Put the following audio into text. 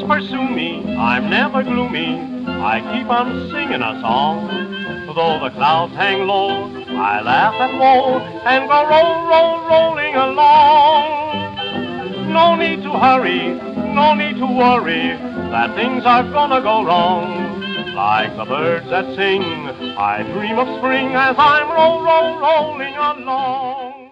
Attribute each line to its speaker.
Speaker 1: pursue me, I'm never gloomy, I keep on singing a song. Though the clouds hang low, I laugh at woe and go rolling along. No need to hurry, no need to worry, that things are gonna go wrong. Like the birds that sing, I dream of spring as I'm rolling along.